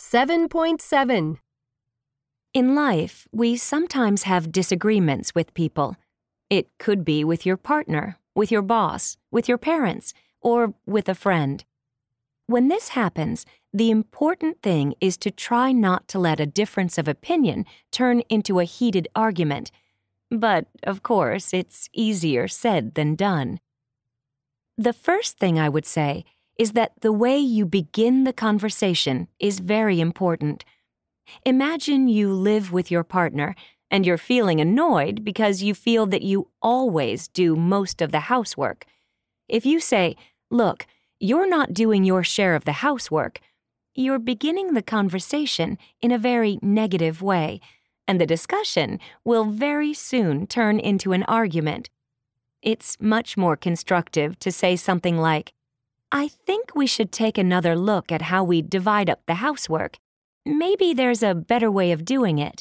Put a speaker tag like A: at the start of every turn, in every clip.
A: 7.7.
B: In life, we sometimes have disagreements with people. It could be with your partner, with your boss, with your parents, or with a friend. When this happens, the important thing is to try not to let a difference of opinion turn into a heated argument. But, of course, it's easier said than done. The first thing I would say is that the way you begin the conversation is very important. Imagine you live with your partner and you're feeling annoyed because you feel that you always do most of the housework. If you say, "Look, you're not doing your share of the housework," you're beginning the conversation in a very negative way, and the discussion will very soon turn into an argument. It's much more constructive to say something like, "I think we should take another look at how we divide up the housework. Maybe there's a better way of doing it."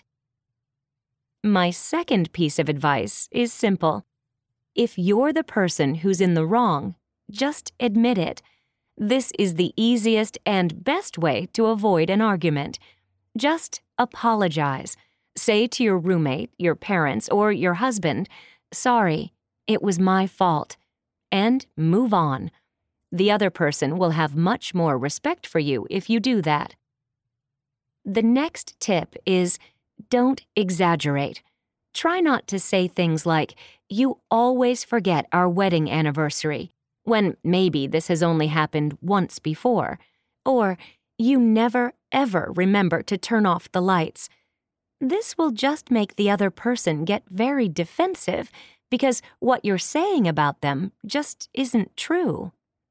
B: My second piece of advice is simple. If you're the person who's in the wrong, just admit it. This is the easiest and best way to avoid an argument. Just apologize. Say to your roommate, your parents, or your husband, "Sorry, it was my fault," and move on. The other person will have much more respect for you if you do that. The next tip is don't exaggerate. Try not to say things like, "You always forget our wedding anniversary," when maybe this has only happened once before, or "You never, ever remember to turn off the lights." This will just make the other person get very defensive because what you're saying about them just isn't true.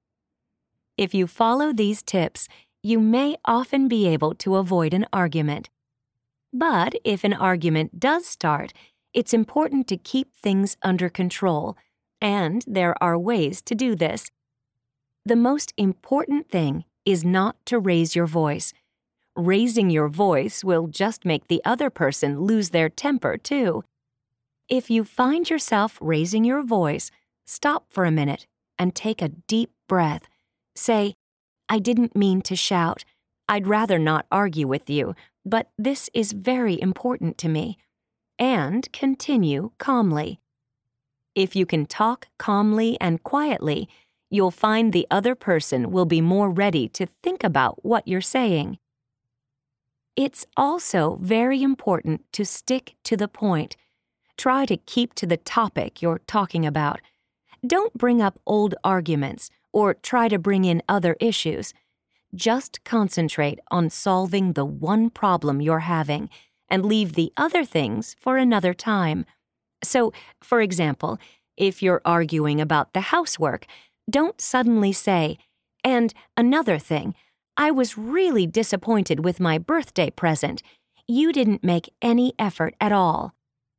B: If you follow these tips, you may often be able to avoid an argument. But if an argument does start, it's important to keep things under control, and there are ways to do this. The most important thing is not to raise your voice. Raising your voice will just make the other person lose their temper, too. If you find yourself raising your voice, stop for a minute and take a deep breath. Say, "I didn't mean to shout. I'd rather not argue with you, but this is very important to me." And continue calmly. If you can talk calmly and quietly, you'll find the other person will be more ready to think about what you're saying. It's also very important to stick to the point. Try to keep to the topic you're talking about. Don't bring up old arguments or try to bring in other issues. Just concentrate on solving the one problem you're having and leave the other things for another time. So, for example, if you're arguing about the housework, don't suddenly say, "And another thing, I was really disappointed with my birthday present. You didn't make any effort at all."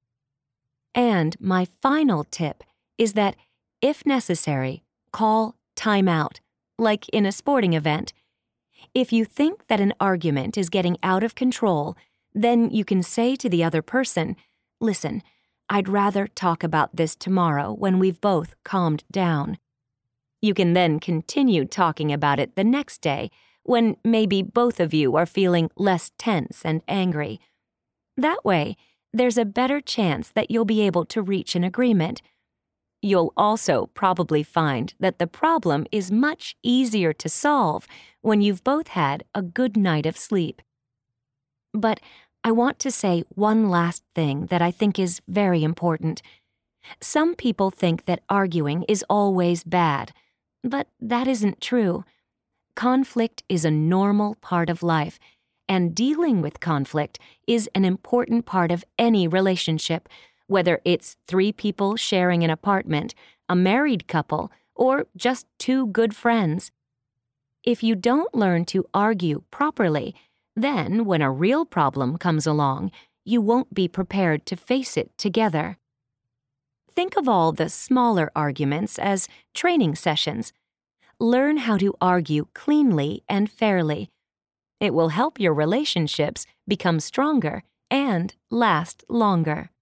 B: And my final tip is that, if necessary, call time out, like in a sporting event. If you think that an argument is getting out of control, then you can say to the other person, "Listen, I'd rather talk about this tomorrow when we've both calmed down." You can then continue talking about it the next day when maybe both of you are feeling less tense and angry. That way, there's a better chance that you'll be able to reach an agreement. You'll also probably find that the problem is much easier to solve when you've both had a good night of sleep. But I want to say one last thing that I think is very important. Some people think that arguing is always bad, but that isn't true. Conflict is a normal part of life, and dealing with conflict is an important part of any relationship, whether it's 3 people sharing an apartment, a married couple, or just 2 good friends. If you don't learn to argue properly, then when a real problem comes along, you won't be prepared to face it together. Think of all the smaller arguments as training sessions. Learn how to argue cleanly and fairly. It will help your relationships become stronger and last longer.